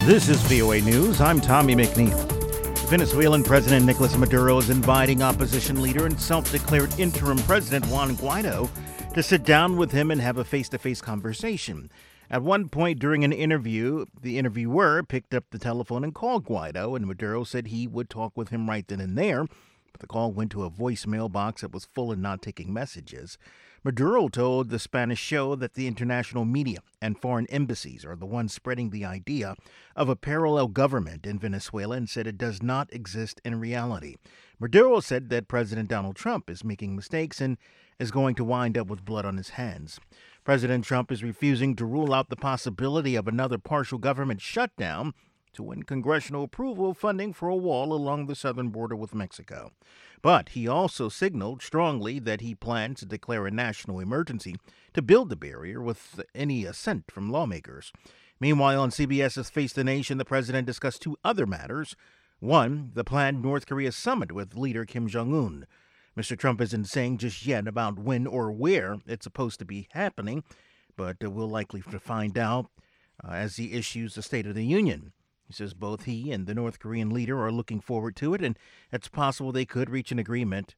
This is VOA News. I'm Tommy McNeil. Venezuelan President Nicolas Maduro is inviting opposition leader and self-declared interim president Juan Guaido to sit down with him and have a face-to-face conversation. At one point during an interview, the interviewer picked up the telephone and called Guaido, and Maduro said he would talk with him right then and there, but the call went to a voicemail box that was full and not taking messages. Maduro told the Spanish show that the international media and foreign embassies are the ones spreading the idea of a parallel government in Venezuela and said it does not exist in reality. Maduro said that President Donald Trump is making mistakes and is going to wind up with blood on his hands. President Trump is refusing to rule out the possibility of another partial government shutdown to win congressional approval of funding for a wall along the southern border with Mexico. But he also signaled strongly that he plans to declare a national emergency to build the barrier with any assent from lawmakers. Meanwhile, on CBS's Face the Nation, the president discussed two other matters. One, the planned North Korea summit with leader Kim Jong-un. Mr. Trump isn't saying just yet about when or where it's supposed to be happening, but we'll likely find out as he issues the State of the Union. He says both he and the North Korean leader are looking forward to it, and it's possible they could reach an agreement.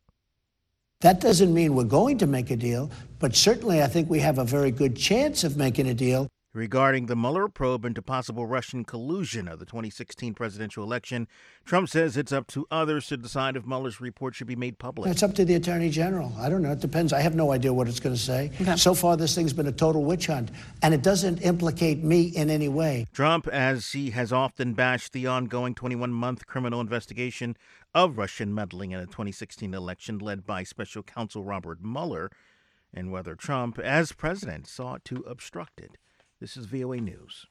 That doesn't mean we're going to make a deal, but certainly I think we have a very good chance of making a deal. Regarding the Mueller probe into possible Russian collusion of the 2016 presidential election, Trump says it's up to others to decide if Mueller's report should be made public. It's up to the Attorney General. I don't know. It depends. I have no idea what it's going to say. Okay. So far, this thing's been a total witch hunt, and it doesn't implicate me in any way. Trump, as he has often bashed the ongoing 21-month criminal investigation of Russian meddling in a 2016 election led by special counsel Robert Mueller, and whether Trump, as president, sought to obstruct it. This is VOA News.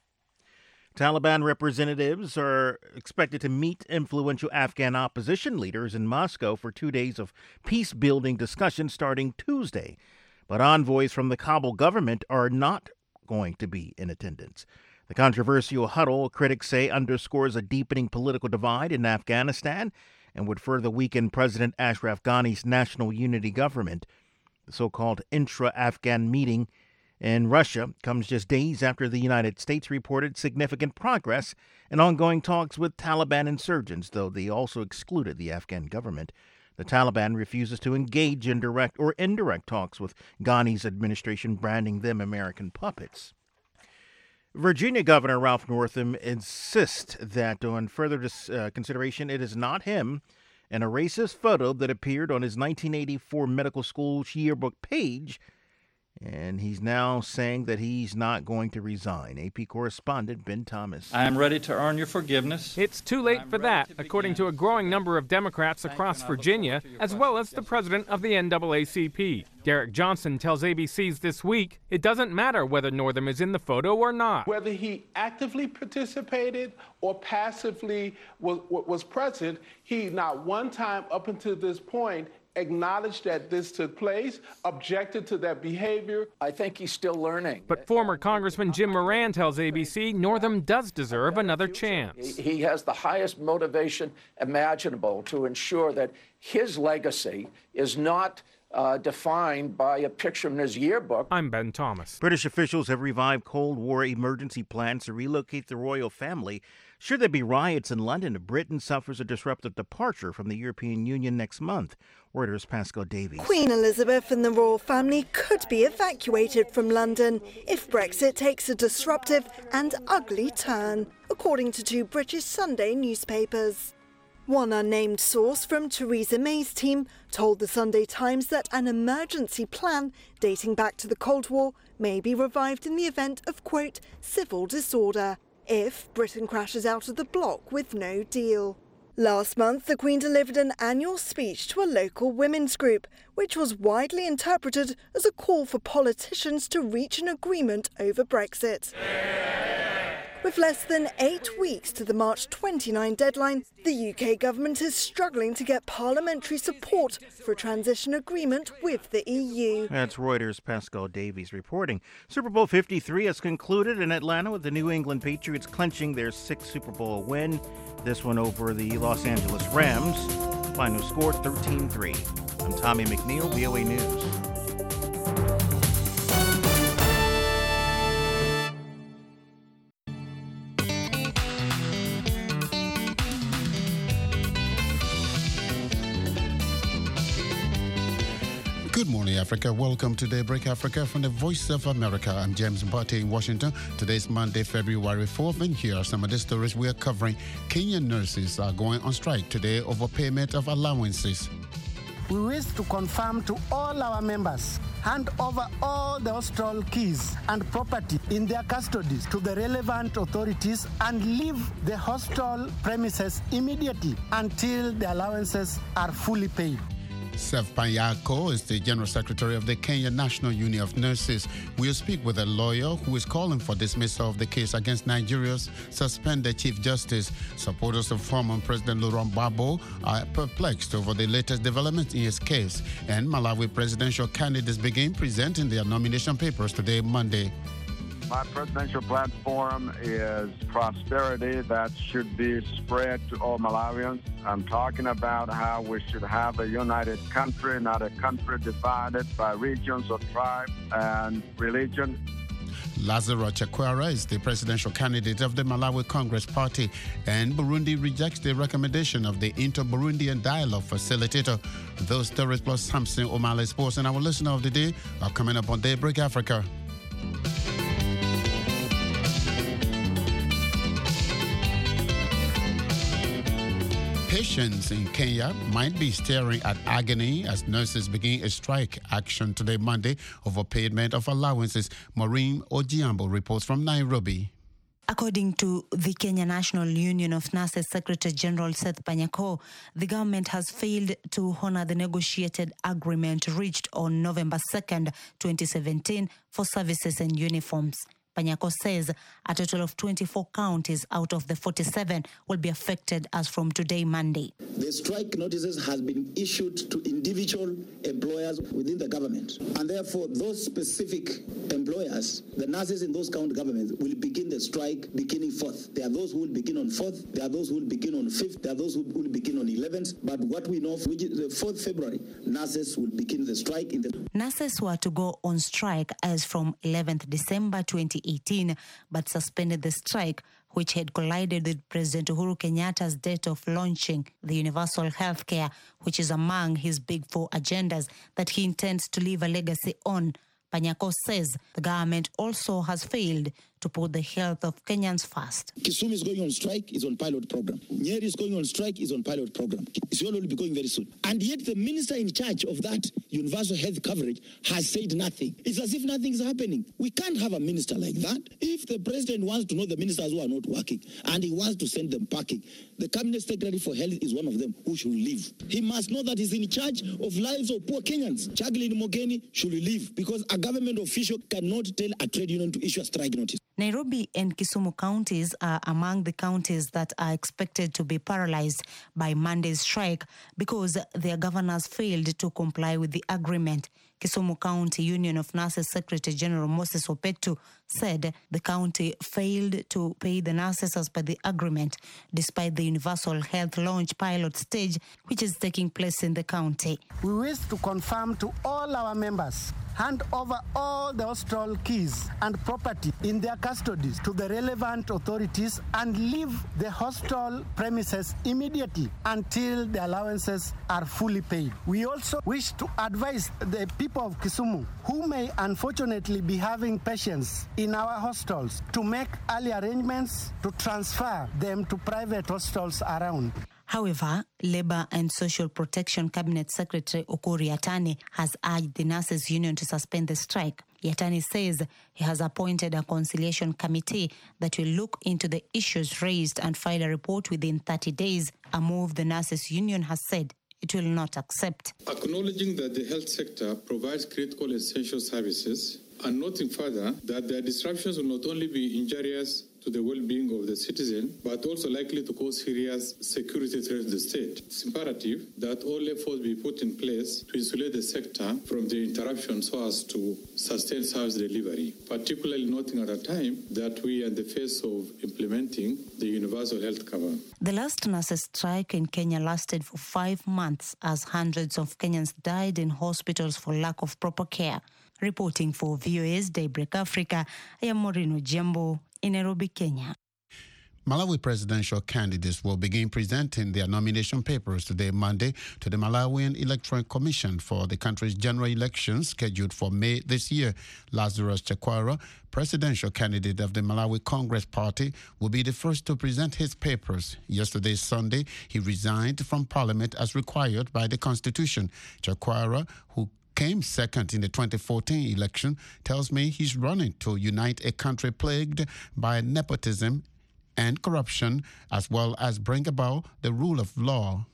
Taliban representatives are expected to meet influential Afghan opposition leaders in Moscow for 2 days of peace-building discussions starting Tuesday. But envoys from the Kabul government are not going to be in attendance. The controversial huddle, critics say, underscores a deepening political divide in Afghanistan and would further weaken President Ashraf Ghani's national unity government. The so-called intra-Afghan meeting in Russia comes just days after the United States reported significant progress in ongoing talks with Taliban insurgents, though they also excluded the Afghan government. The Taliban refuses to engage in direct or indirect talks with Ghani's administration, branding them American puppets. Virginia Governor Ralph Northam insists that on further consideration, it is not him, and a racist photo that appeared on his 1984 medical school yearbook page. And he's now saying that he's not going to resign. AP correspondent Ben Thomas. I am ready to earn your forgiveness. It's too late for that, according to a growing number of Democrats across Virginia, as well as the president of the NAACP. Derek Johnson tells ABC's This Week it doesn't matter whether Northam is in the photo or not. Whether he actively participated or passively was present, he not one time up until this point acknowledged that this took place, objected to that behavior. I think he's still learning. But former Congressman Jim Moran tells ABC Northam does deserve another chance. He has the highest motivation imaginable to ensure that his legacy is not defined by a picture in his yearbook. I'm Ben Thomas. British officials have revived Cold War emergency plans to relocate the royal family should there be riots in London if Britain suffers a disruptive departure from the European Union next month. Reuters' Pascal Davies. Queen Elizabeth and the royal family could be evacuated from London if Brexit takes a disruptive and ugly turn, according to two British Sunday newspapers. One unnamed source from Theresa May's team told the Sunday Times that an emergency plan dating back to the Cold War may be revived in the event of, quote, civil disorder, if Britain crashes out of the bloc with no deal. Last month, the Queen delivered an annual speech to a local women's group, which was widely interpreted as a call for politicians to reach an agreement over Brexit. With less than 8 weeks to the March 29 deadline, the UK government is struggling to get parliamentary support for a transition agreement with the EU. That's Reuters' Pascal Davies reporting. Super Bowl 53 has concluded in Atlanta with the New England Patriots clinching their 6th Super Bowl win. This one over the Los Angeles Rams. Final score 13-3. I'm Tommy McNeil, VOA News. Good morning, Africa. Welcome to Daybreak Africa from the Voice of America. I'm James Mbate in Washington. Today's Monday, February 4th, and here are some of the stories we are covering. Kenyan nurses are going on strike today over payment of allowances. We wish to confirm to all our members, hand over all the hostel keys and property in their custodies to the relevant authorities and leave the hostel premises immediately until the allowances are fully paid. Seth Panyako is the General Secretary of the Kenya National Union of Nurses. We'll speak with a lawyer who is calling for dismissal of the case against Nigeria's suspended Chief Justice. Supporters of former President Laurent Gbagbo are perplexed over the latest developments in his case. And Malawi presidential candidates begin presenting their nomination papers today, Monday. My presidential platform is prosperity that should be spread to all Malawians. I'm talking about how we should have a united country, not a country divided by regions or tribes and religion. Lazaro Chakwera is the presidential candidate of the Malawi Congress Party, and Burundi rejects the recommendation of the Inter-Burundian Dialogue Facilitator. Those stories plus Samson O'Malley Sports and our listener of the day are coming up on Daybreak Africa. Patients in Kenya might be staring at agony as nurses begin a strike action today, Monday, over payment of allowances. Maureen Ojiambo reports from Nairobi. According to the Kenya National Union of Nurses Secretary General Seth Panyako, the government has failed to honor the negotiated agreement reached on November 2nd, 2017 for services and uniforms. Panyako says a total of 24 counties out of the 47 will be affected as from today, Monday. The strike notices has been issued to individual employers within the government. And therefore, those specific employers, the nurses in those county governments, will begin the strike beginning 4th. There are those who will begin on 4th. There are those who will begin on 5th. There are those who will begin on 11th. But what we know, which is the 4th February, nurses will begin the strike. Nurses were to go on strike as from 11th December 2018, but suspended the strike, which had collided with President Uhuru Kenyatta's date of launching the universal health care, which is among his big four agendas that he intends to leave a legacy on. Panyako says the government also has failed to put the health of Kenyans first. Kisumu is going on strike, is on pilot program. Nyeri is going on strike, is on pilot program. Isiolo will be going very soon. And yet the minister in charge of that universal health coverage has said nothing. It's as if nothing is happening. We can't have a minister like that. If the president wants to know the ministers who are not working and he wants to send them packing, the cabinet secretary for health is one of them who should leave. He must know that he's in charge of lives of poor Kenyans. Chaglin Mogeni should leave because a government official cannot tell a trade union to issue a strike notice. Nairobi and Kisumu counties are among the counties that are expected to be paralyzed by Monday's strike because their governors failed to comply with the agreement. Kisumu County Union of Nurses Secretary General Moses Opetu said the county failed to pay the nurses as per the agreement, despite the universal health launch pilot stage, which is taking place in the county. We wish to confirm to all our members, hand over all the hostel keys and property in their custodies to the relevant authorities and leave the hostel premises immediately until the allowances are fully paid. We also wish to advise the people of Kisumu who may unfortunately be having patients in our hostels to make early arrangements to transfer them to private hostels around. However, Labour and Social Protection Cabinet Secretary Ukur Yatani has urged the Nurses Union to suspend the strike. Yatani says he has appointed a conciliation committee that will look into the issues raised and file a report within 30 days, a move the Nurses Union has said it will not accept. Acknowledging that the health sector provides critical essential services and noting further that their disruptions will not only be injurious to the well-being of the citizen, but also likely to cause serious security threats to the state. It's imperative that all efforts be put in place to insulate the sector from the interruption so as to sustain service delivery, particularly noting at a time that we are in the face of implementing the universal health cover. The last nurses' strike in Kenya lasted for 5 months as hundreds of Kenyans died in hospitals for lack of proper care. Reporting for VOA's Daybreak Africa, I am Maureen Ojiambo in Nairobi, Kenya. Malawi presidential candidates will begin presenting their nomination papers today, Monday, to the Malawian Electoral Commission for the country's general elections scheduled for May this year. Lazarus Chakwera, presidential candidate of the Malawi Congress Party, will be the first to present his papers. Yesterday, Sunday, he resigned from Parliament as required by the Constitution. Chakwera, who came second in the 2014 election, tells me he's running to unite a country plagued by nepotism and corruption, as well as bring about the rule of law.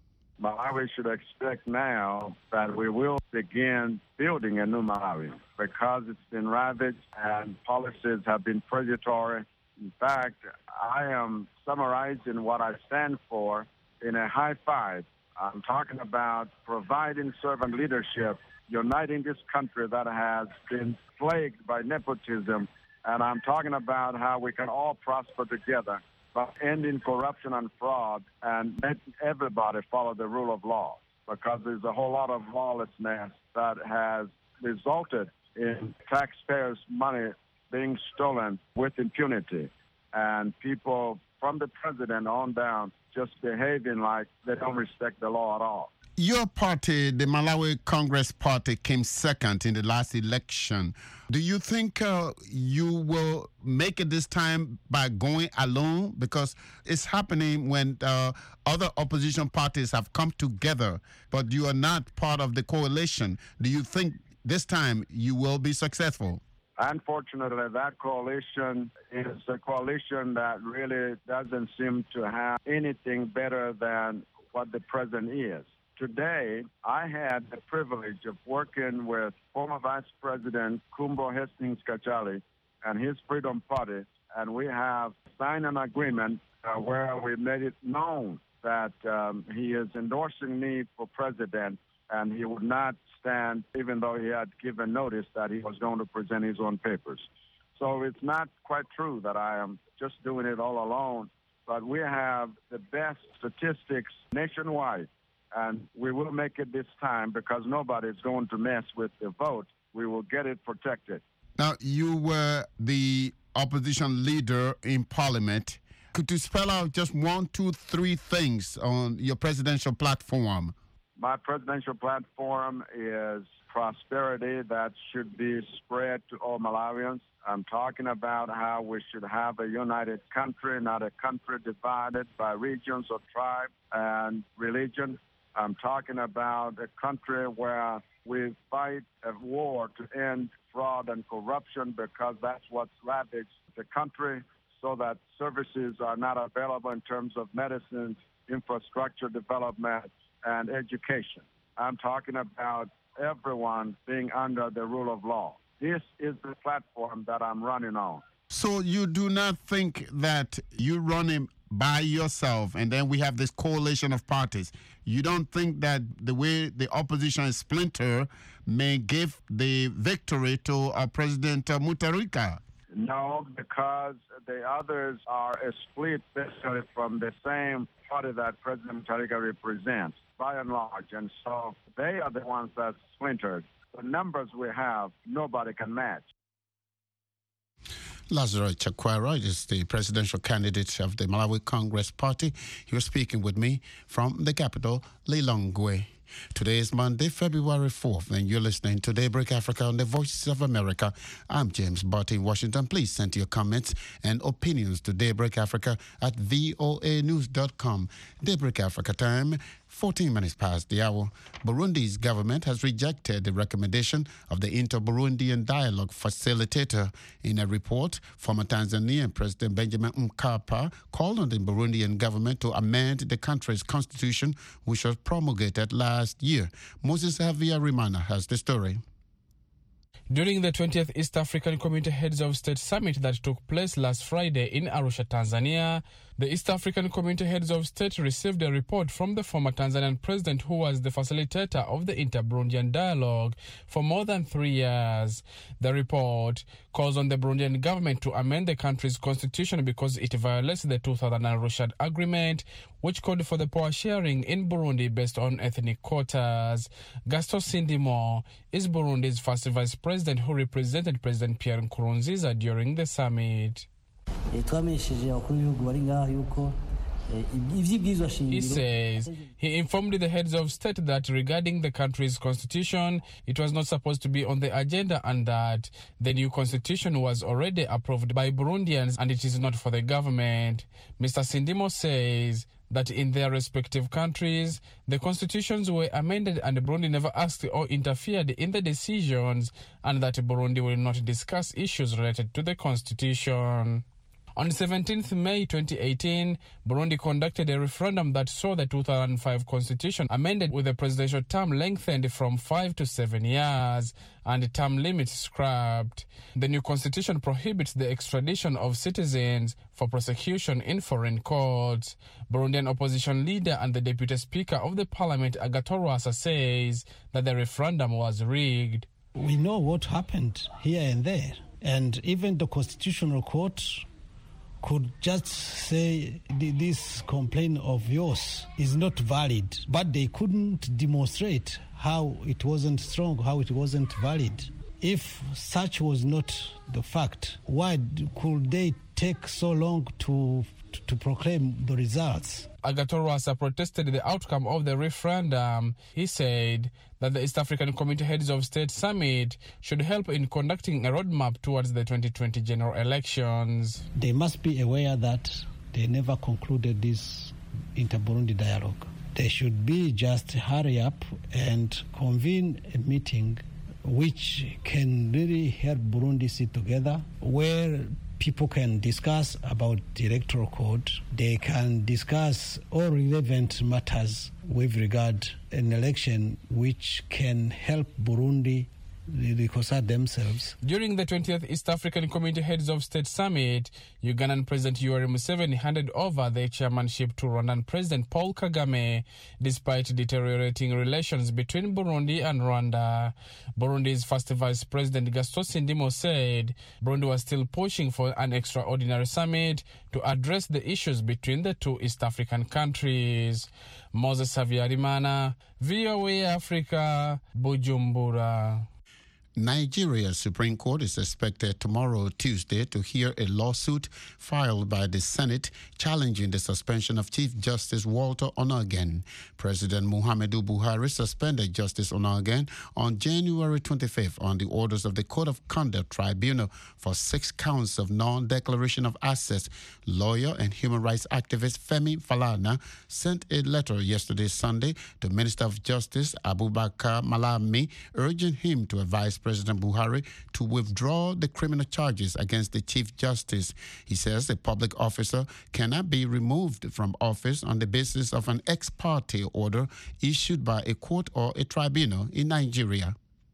Malawi should expect now that we will begin building a new Malawi because it's been ravaged and policies have been predatory. In fact, I am summarizing what I stand for in a high five. I'm talking about providing servant leadership, uniting this country that has been plagued by nepotism. And I'm talking about how we can all prosper together by ending corruption and fraud and letting everybody follow the rule of law, because there's a whole lot of lawlessness that has resulted in taxpayers' money being stolen with impunity, and people from the president on down just behaving like they don't respect the law at all. Your party, the Malawi Congress Party, came second in the last election. Do you think you will make it this time by going alone? Because it's happening when other opposition parties have come together, but you are not part of the coalition. Do you think this time you will be successful? Unfortunately, that coalition is a coalition that really doesn't seem to have anything better than what the president is. Today, I had the privilege of working with former Vice President Kumbo Hastings Kachali and his Freedom Party, and we have signed an agreement where we made it known that he is endorsing me for president, and he would not stand, even though he had given notice that he was going to present his own papers. So it's not quite true that I am just doing it all alone, but we have the best statistics nationwide. And we will make it this time because nobody is going to mess with the vote. We will get it protected. Now, you were the opposition leader in Parliament. Could you spell out just 1, 2, 3 things on your presidential platform? My presidential platform is prosperity that should be spread to all Malawians. I'm talking about how we should have a united country, not a country divided by regions or tribe and religion. I'm talking about a country where we fight a war to end fraud and corruption, because that's what's ravaged the country, so that services are not available in terms of medicine, infrastructure development, and education. I'm talking about everyone being under the rule of law. This is the platform that I'm running on. So you do not think that you running by yourself and then we have this coalition of parties? You don't think that the way the opposition is splintered may give the victory to President Mutharika? No, because the others are a split basically from the same party that President Mutharika represents, by and large. And so they are the ones that splintered. The numbers we have, nobody can match. Lazarus Chakwera is the presidential candidate of the Malawi Congress Party. He was speaking with me from the capital, Lilongwe. Today is Monday, February 4th, and you're listening to Daybreak Africa on the Voices of America. I'm James Barty in Washington. Please send your comments and opinions to Daybreak Africa at voanews.com. Daybreak Africa time, 14 minutes past the hour. Burundi's government has rejected the recommendation of the Inter-Burundian Dialogue Facilitator. In a report, former Tanzanian President Benjamin Mkapa called on the Burundian government to amend the country's constitution, which was promulgated last year. Moses Javier Rimana has the story. During the 20th East African Community Heads of State Summit that took place last Friday in Arusha, Tanzania, the East African Community Heads of State received a report from the former Tanzanian president, who was the facilitator of the Inter-Burundian Dialogue for more than 3 years. The report calls on the Burundian government to amend the country's constitution because it violates the 2000 Arusha Agreement, which called for the power sharing in Burundi based on ethnic quotas. Gaston Sindimo is Burundi's first vice president who represented President Pierre Nkurunziza during the summit. He says he informed the heads of state that regarding the country's constitution, it was not supposed to be on the agenda and that the new constitution was already approved by Burundians and it is not for the government. Mr. Sindimo says that in their respective countries, the constitutions were amended and Burundi never asked or interfered in the decisions and that Burundi will not discuss issues related to the constitution. On 17th May 2018, Burundi conducted a referendum that saw the 2005 constitution amended with the presidential term lengthened from 5 to 7 years and term limits scrapped. The new constitution prohibits the extradition of citizens for prosecution in foreign courts. Burundian opposition leader and the deputy speaker of the parliament, Agathon Rwasa, says that the referendum was rigged. We know what happened here and there, and even the Constitutional Court could just say this complaint of yours is not valid, but they couldn't demonstrate how it wasn't strong, how it wasn't valid. If such was not the fact, why could they take so long to proclaim the results? Agathon Rwasa protested the outcome of the referendum. He said that the East African Community Heads of State Summit should help in conducting a roadmap towards the 2020 general elections. They must be aware that they never concluded this inter-Burundi dialogue. They should be just hurry up and convene a meeting which can really help Burundi sit together, where people can discuss about the electoral code. They can discuss all relevant matters with regard an election which can help Burundi reconcile themselves. During the 20th East African Community Heads of State Summit, Ugandan President Yoweri Museveni handed over the chairmanship to Rwandan President Paul Kagame, despite deteriorating relations between Burundi and Rwanda. Burundi's first Vice President Gaston Sindimo said Burundi was still pushing for an extraordinary summit to address the issues between the two East African countries. Moses Savyarimana, VOA Africa, Bujumbura. Nigeria's Supreme Court is expected tomorrow, Tuesday, to hear a lawsuit filed by the Senate challenging the suspension of Chief Justice Walter Onnoghen. President Muhammadu Buhari suspended Justice Onnoghen on January 25th on the orders of the Code of Conduct Tribunal for 6 counts of non-declaration of assets. Lawyer and human rights activist Femi Falana sent a letter yesterday, Sunday, to Minister of Justice Abubakar Malami, urging him to advise President Buhari to withdraw the criminal charges against the Chief Justice. He says a public officer cannot be removed from office on the basis of an ex parte order issued by a court or a tribunal in Nigeria.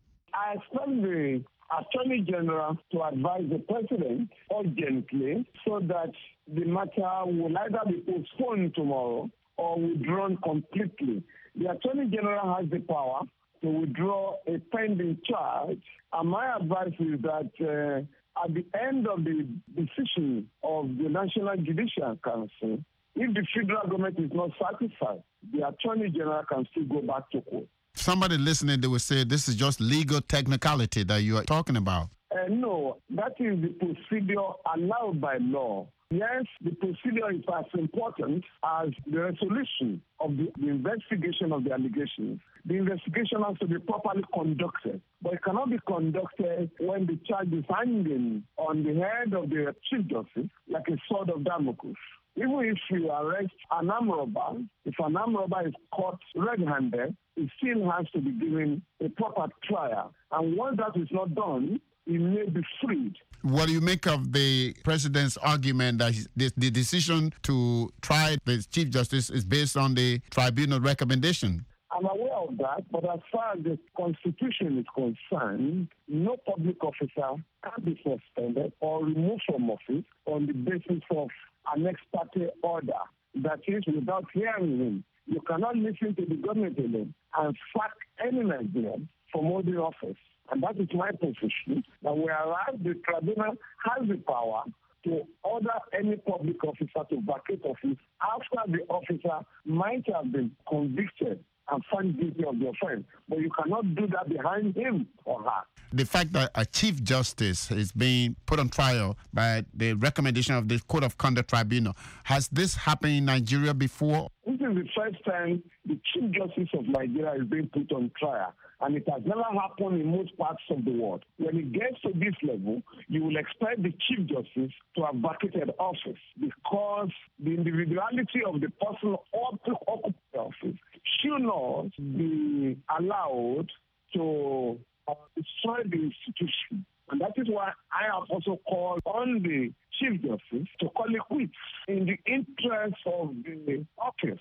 I expect the Attorney General to advise the President urgently so that the matter will either be postponed tomorrow or withdrawn completely. The Attorney General has the power to withdraw a pending charge. And my advice is that at the end of the decision of the National Judicial Council, if the federal government is not satisfied, the Attorney General can still go back to court. Somebody listening, they will say this is just legal technicality that you are talking about. No, that is the procedure allowed by law. Yes, the procedure is as important as the resolution of the investigation of the allegations. The investigation has to be properly conducted, but it cannot be conducted when the charge is hanging on the head of the Chief Justice like a sword of Damocles. Even if you arrest an armed robber, if an armed robber is caught red-handed, it still has to be given a proper trial. And once that is not done, he may be freed. What do you make of the president's argument that the decision to try the Chief Justice is based on the tribunal recommendation? I'm aware of that, but as far as the Constitution is concerned, no public officer can be suspended or removed from office on the basis of an ex parte order. That is, without hearing him. You cannot listen to the government alone and sack any Nigerian from holding office. And that is my position, that whereas the tribunal has the power to order any public officer to vacate office after the officer might have been convicted and found guilty of the offense. But you cannot do that behind him or her. The fact that a Chief Justice is being put on trial by the recommendation of the Code of Conduct Tribunal, has this happened in Nigeria before? This is the first time the Chief Justice of Nigeria is being put on trial, and it has never happened in most parts of the world. When it gets to this level, you will expect the Chief Justice to have vacated office, because the individuality of the person occupying the office should not be allowed to destroy the institution. And that is why I have also called on the Chief Justice to call it quits in the interest of the office.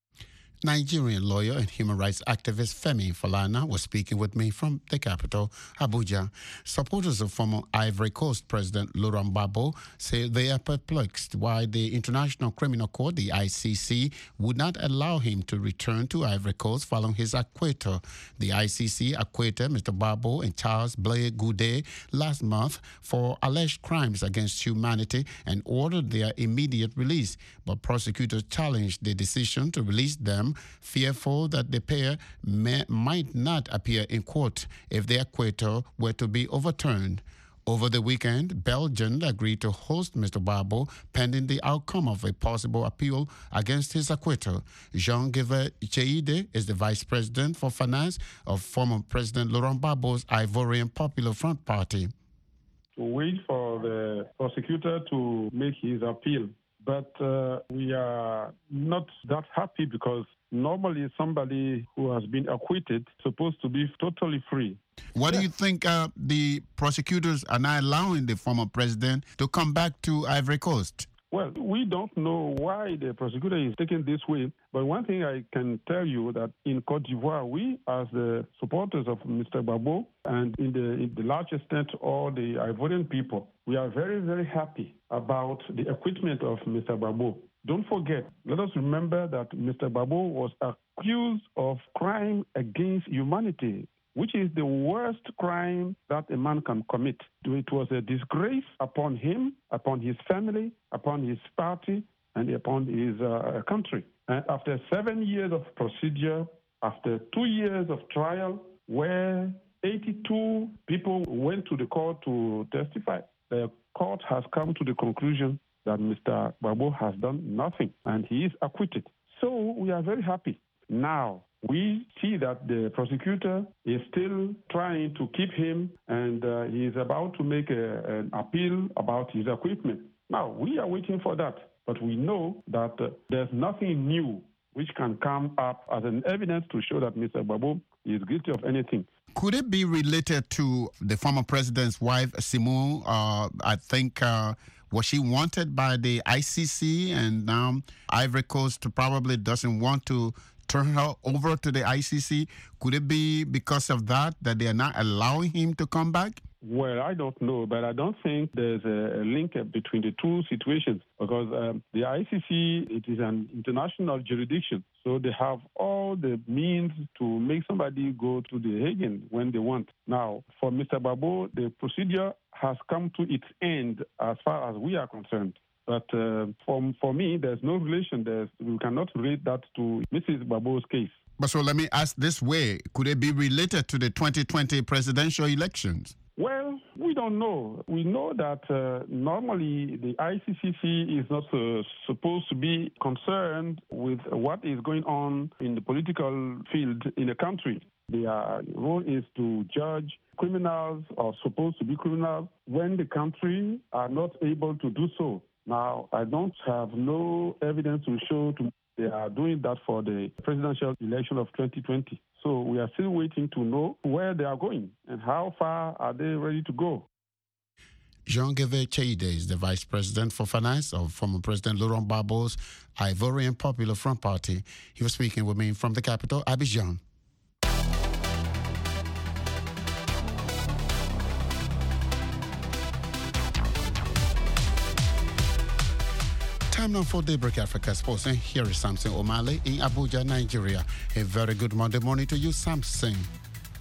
Nigerian lawyer and human rights activist Femi Falana was speaking with me from the capital, Abuja. Supporters of former Ivory Coast President Laurent Gbagbo say they are perplexed why the International Criminal Court, the ICC, would not allow him to return to Ivory Coast following his acquittal. The ICC acquitted Mr. Gbagbo and Charles Blé Goudé last month for alleged crimes against humanity and ordered their immediate release, but prosecutors challenged the decision to release them, fearful that the pair might not appear in court if the acquittal were to be overturned. Over the weekend, Belgium agreed to host Mr. Gbagbo pending the outcome of a possible appeal against his acquittal. Jean-Guivet Cheide is the vice president for finance of former President Laurent Gbagbo's Ivorian Popular Front Party. To wait for the prosecutor to make his appeal. But we are not that happy, because normally somebody who has been acquitted is supposed to be totally free. What do you think the prosecutors are not allowing the former president to come back to Ivory Coast? Well, we don't know why the prosecutor is taking this way, but one thing I can tell you that in Côte d'Ivoire, we, as the supporters of Mr. Gbagbo, and in the large extent all the Ivorian people, we are very, very happy about the acquittal of Mr. Gbagbo. Don't forget, let us remember that Mr. Gbagbo was accused of crime against humanity, which is the worst crime that a man can commit. It was a disgrace upon him, upon his family, upon his party, and upon his country. And after 7 years of procedure, after 2 years of trial, where 82 people went to the court to testify, the court has come to the conclusion that Mr. Gbagbo has done nothing, and he is acquitted. So we are very happy. Now, we see that the prosecutor is still trying to keep him, and he is about to make an appeal about his acquittal. Now, we are waiting for that, but we know that there's nothing new which can come up as an evidence to show that Mr. Gbagbo is guilty of anything. Could it be related to the former president's wife, Simone? I think, was she wanted by the ICC, and now Ivory Coast probably doesn't want to turn her over to the ICC? Could it be because of that they are not allowing him to come back? Well, I don't know, but I don't think there's a link between the two situations, because the ICC, it is an international jurisdiction, so they have all the means to make somebody go to the Hague when they want. Now, for Mr. Gbagbo, the procedure has come to its end as far as we are concerned. But for me, there's no relation. We cannot relate that to Mrs. Gbagbo's case. But so let me ask this way. Could it be related to the 2020 presidential elections? Well, we don't know. We know that normally the ICCC is not supposed to be concerned with what is going on in the political field in a country. Their role is to judge criminals, or supposed to be criminals, when the country are not able to do so. Now, I don't have no evidence to show they are doing that for the presidential election of 2020. So we are still waiting to know where they are going and how far are they ready to go. Jean-Guivet Cheide is the vice president for finance of former President Laurent Gbagbo's Ivorian Popular Front Party. He was speaking with me from the capital, Abidjan. Time now for Daybreak Africa Sports, and here is Samson Omale in Abuja, Nigeria. A very good Monday morning to you, Samson.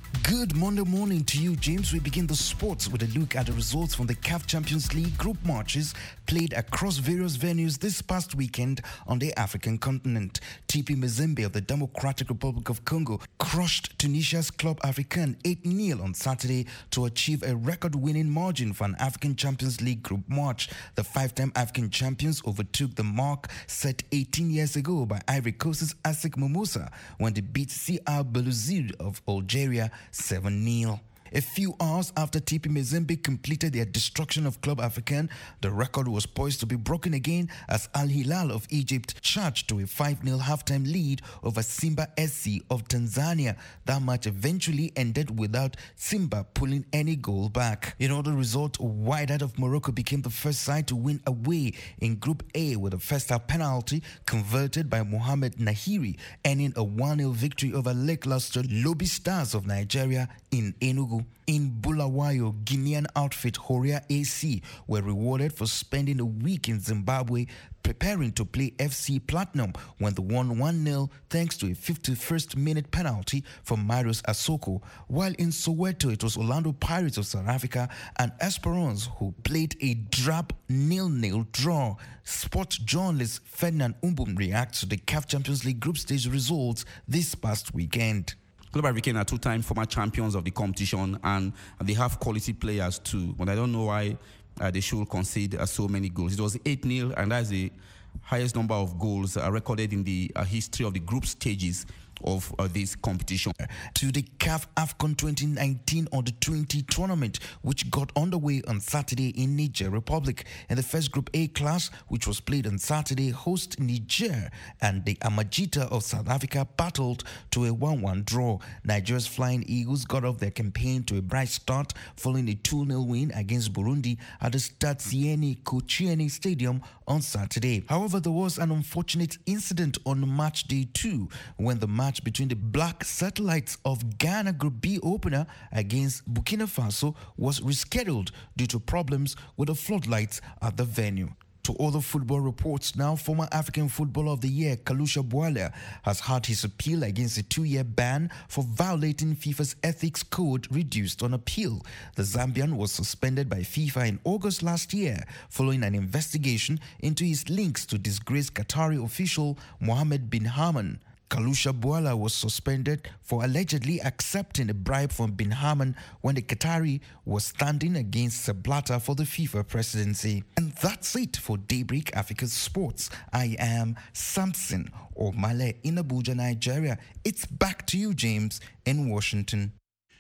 Good Monday morning to you, James. We begin the sports with a look at the results from the CAF Champions League group matches played across various venues this past weekend on the African continent. TP Mazembe of the Democratic Republic of Congo crushed Tunisia's Club Africain 8-0 on Saturday to achieve a record-winning margin for an African Champions League group match. The five-time African champions overtook the mark set 18 years ago by Ivory Coast's ASEC Mimosa when they beat CR Belouizdad of Algeria 7-0. A few hours after TP Mazembe completed their destruction of Club Africain, the record was poised to be broken again as Al Hilal of Egypt charged to a 5-0 halftime lead over Simba SC of Tanzania. That match eventually ended without Simba pulling any goal back. In other result, Wydad of Morocco became the first side to win away in Group A with a first-half penalty converted by Mohamed Nahiri, earning a 1-0 victory over lackluster Lobi Stars of Nigeria in Enugu. In Bulawayo, Guinean outfit Horia AC were rewarded for spending a week in Zimbabwe preparing to play FC Platinum when they won 1-0 thanks to a 51st minute penalty from Marius Asoko. While in Soweto, it was Orlando Pirates of South Africa and Esperance who played a drab 0-0 draw. Sports journalist Ferdinand Umbum reacts to the CAF Champions League group stage results this past weekend. Club Africain are two-time former champions of the competition, and they have quality players too. But I don't know why they should concede so many goals. It was 8-0, and that's the highest number of goals recorded in the history of the group stages of this competition. To the CAF AFCON 2019 Under-20 tournament, which got underway on Saturday in Niger Republic. In the first Group A class, which was played on Saturday, host Niger and the Amajita of South Africa battled to a 1-1 draw. Nigeria's Flying Eagles got off their campaign to a bright start following a 2-0 win against Burundi at the Stade Sieni Kochieni Stadium on Saturday. However, there was an unfortunate incident on match day 2 when the match between the Black Satellites of Ghana Group B opener against Burkina Faso was rescheduled due to problems with the floodlights at the venue. To other football reports now, former African Footballer of the Year Kalusha Bwalya has had his appeal against a 2-year ban for violating FIFA's ethics code reduced on appeal. The Zambian was suspended by FIFA in August last year following an investigation into his links to disgraced Qatari official Mohammed bin Haman. Kalusha Bwalya was suspended for allegedly accepting a bribe from bin Haman when the Qatari was standing against Sepp Blatter for the FIFA presidency. And that's it for Daybreak Africa's Sports. I am Samson Omale in Abuja, Nigeria. It's back to you, James, in Washington.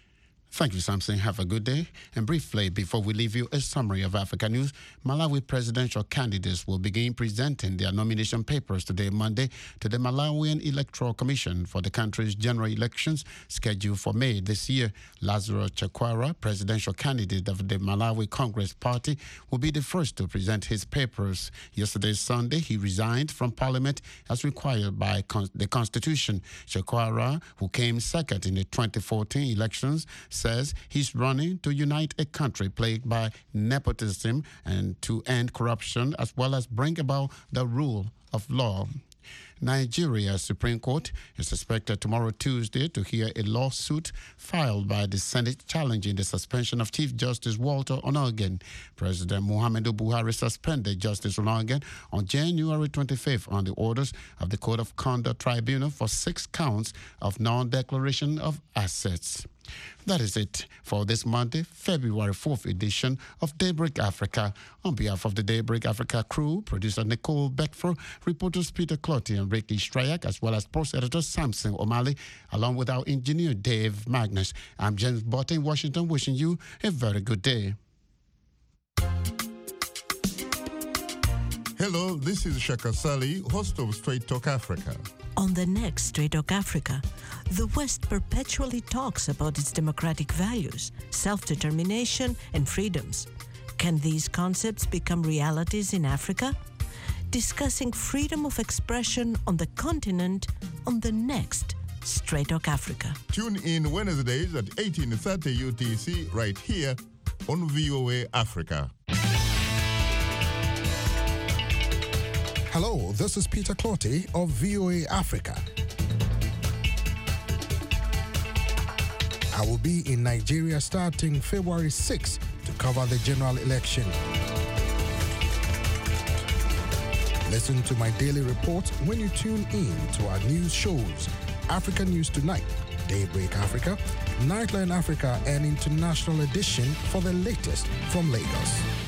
Thank you, Samson. Have a good day. And briefly, before we leave you, a summary of Africa news. Malawi presidential candidates will begin presenting their nomination papers today, Monday, to the Malawian Electoral Commission for the country's general elections scheduled for May this year. Lazarus Chakwera, presidential candidate of the Malawi Congress Party, will be the first to present his papers. Yesterday, Sunday, he resigned from parliament as required by the Constitution. Chakwera, who came second in the 2014 elections, says he's running to unite a country plagued by nepotism and to end corruption as well as bring about the rule of law. Nigeria's Supreme Court is expected tomorrow, Tuesday, to hear a lawsuit filed by the Senate challenging the suspension of Chief Justice Walter Onnoghen. President Muhammadu Buhari suspended Justice Onnoghen on January 25th on the orders of the Code of Conduct Tribunal for 6 counts of non-declaration of assets. That is it for this Monday, February 4th edition of Daybreak Africa. On behalf of the Daybreak Africa crew, producer Nicole Beckford, reporters Peter Clotty and Ricky Strayak, as well as post editor Samson O'Malley, along with our engineer Dave Magnus, I'm James Botte in Washington, wishing you a very good day. Hello, this is Shaka Sali, host of Straight Talk Africa. On the next Straight Talk Africa, the West perpetually talks about its democratic values, self-determination, and freedoms. Can these concepts become realities in Africa? Discussing freedom of expression on the continent on the next Straight Talk Africa. Tune in Wednesdays at 18:30 UTC right here on VOA Africa. Hello, this is Peter Clotty of VOA Africa. I will be in Nigeria starting February 6 to cover the general election. Listen to my daily report when you tune in to our news shows, Africa News Tonight, Daybreak Africa, Nightline Africa, and International Edition for the latest from Lagos.